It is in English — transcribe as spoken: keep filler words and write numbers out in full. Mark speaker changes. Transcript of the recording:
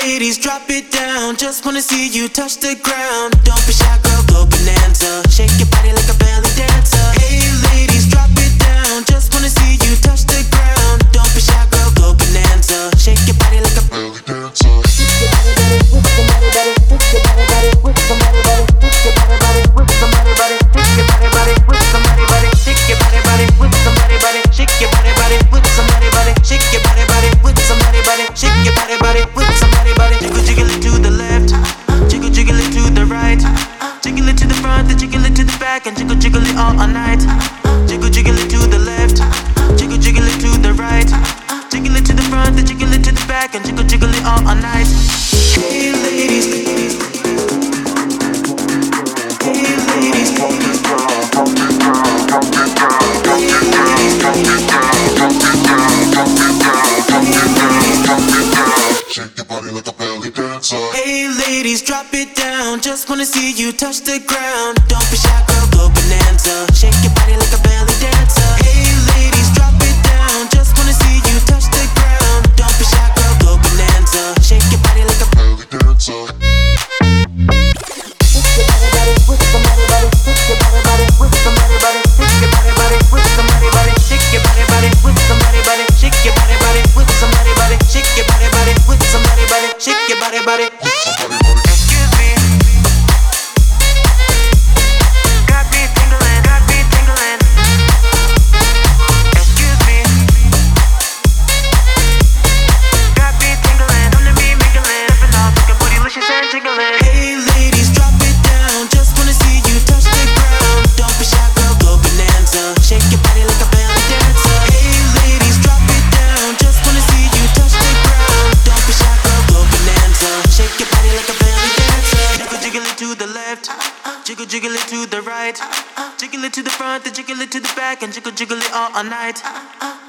Speaker 1: ladies, drop it down. Just wanna see you touch the ground. Don't be shy, girl, go bonanza. Shake your body like a belly dancer. Hey ladies, drop it down. Just wanna see you touch the ground. Don't be shy, girl, go bonanza. Shake your body like a belly dancer. And jiggle jiggle it all, all night. Jiggle jiggle it to the left. Jiggle jiggle it to the right. Jiggle it to the front, then jiggle it to the back, and jiggle jiggle it all, all night. Hey ladies, hey ladies, drop it down, drop it down, drop it down, drop it down, drop it down, drop it down, drop it down, drop it down, drop it down. Shake your body like a belly dancer. Hey ladies, drop it down. Just wanna see you touch the ground. Don't be shy, girl, go bonanza. Shake your body like a belly dancer. Hey ladies, drop it down. Just wanna see you touch the ground. Don't be shy, girl, go bonanza. Shake your body like a belly dancer. Shake your body, body. Excuse me. Got me tingling, got me tingling. Excuse me. Got me tingling, come to me mingling. Up and off, looking bootylicious and jiggling. Hey ladies, drop it down. Just wanna see you touch the ground. Don't be shy, girl, go bonanza. Shake your body like a belly dancer. Hey ladies, drop it down. Just wanna see you touch the ground. Don't be shy, girl, go bonanza. Shake your body like a belly dancer. Jiggle jiggle it to the left. Jiggle jiggle it to the right. Jiggle it to the front, then jiggle it to the back, and jiggle jiggle it all, all night.